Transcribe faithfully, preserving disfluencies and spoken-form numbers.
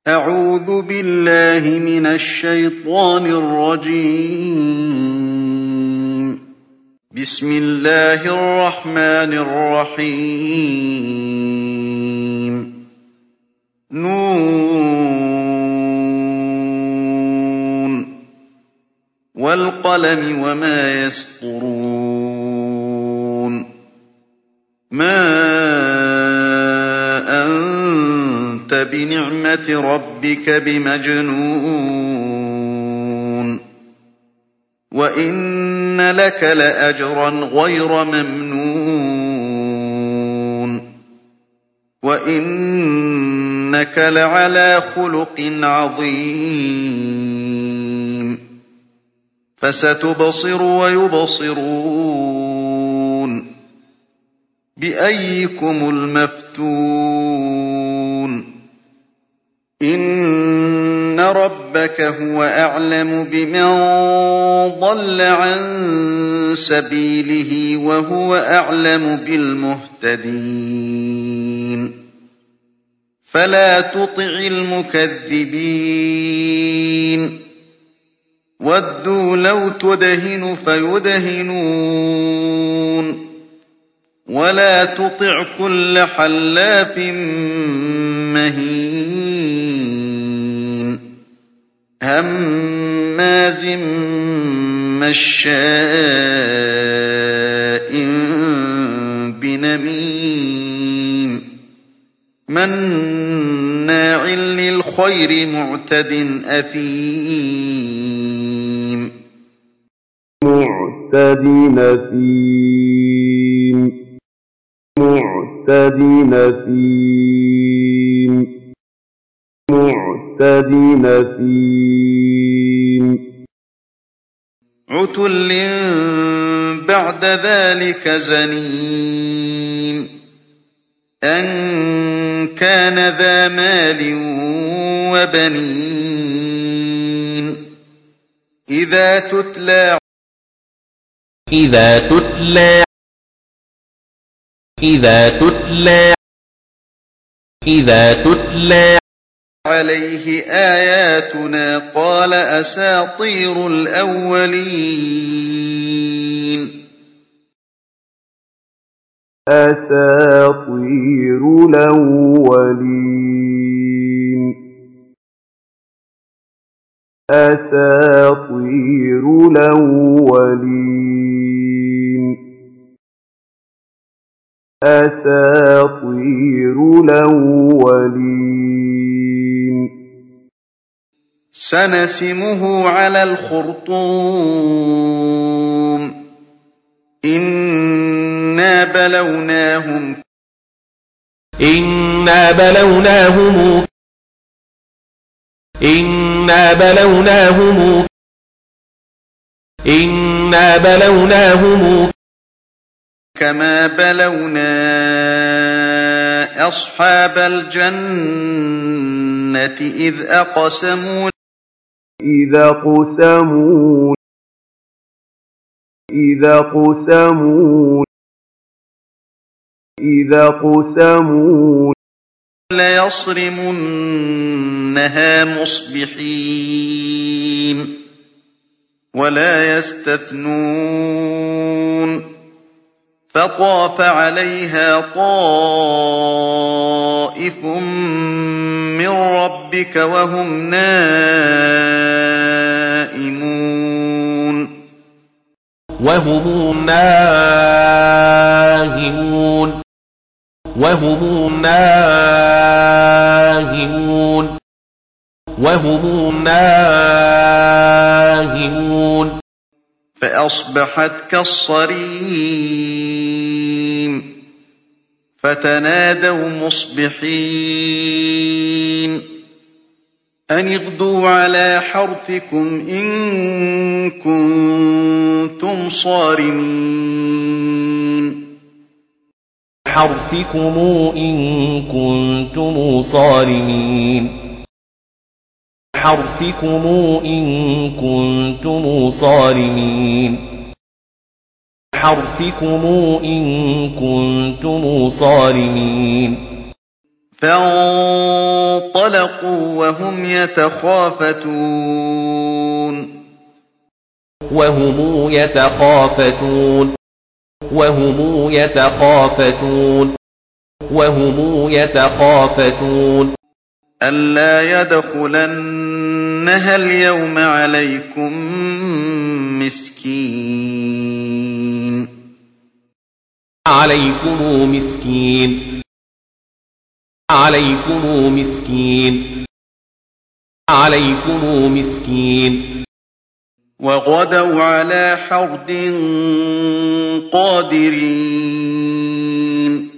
أعوذ بالله من الشيطان الرجيم. بسم الله الرحمن الرحيم. نون والقلم وما يسطرون. ما أنت بنعمة ربك بمجنون وإن لك لأجرا غير ممنون وإنك لعلى خلق عظيم. فستبصر ويبصرون بأيكم المفتون. إن ربك هو أعلم بمن ضل عن سبيله وهو أعلم بالمهتدين. فلا تطع المكذبين. ودوا لو تدهن فيدهنون. ولا تطع كل حلاف مهين هماز مشاء بنميم مناع للخير معتد أثيم. معتد أثيم معتد أثيم معتد أثيم. عتل بعد ذلك زنيم. أن كان ذا مال وبنين. إذا تتلى إذا تتلى إذا تتلى إذا تتلى عليه آياتنا قال أساطير الأولين. أساطير الأولين أساطير الأولين أساطير الأولين. سنسمه على الخرطوم. إنا بلوناهم إنا بلوناهم إنا بلوناهم إنا بلوناهم كما بلونا أصحاب الجنة إذ أقسموا إذا قسموا إذا قسموا إذا قسموا ليصرمنها مصبحين ولا يستثنون. فطاف عليها طائف من ربك وهم نائمون وهم نائمون وهم نائمون وهم نائمون. فأصبحت كالصريم. فتنادوا مصبحين أن اغدوا على حرثكم إن كنتم صارمين. حرثكم إن كنتم صارمين حرثكم إن كنتم صارمين حرثكم إن كنتم صارمين. فانطلقوا وهم يتخافتون وهم يتخافتون وهم يتخافتون وهم يتخافتون ألا يدخلنها اليوم عليكم مسكين عليكم مسكين عليكم مسكين عليكم مسكين وغدوا على حرد قادرين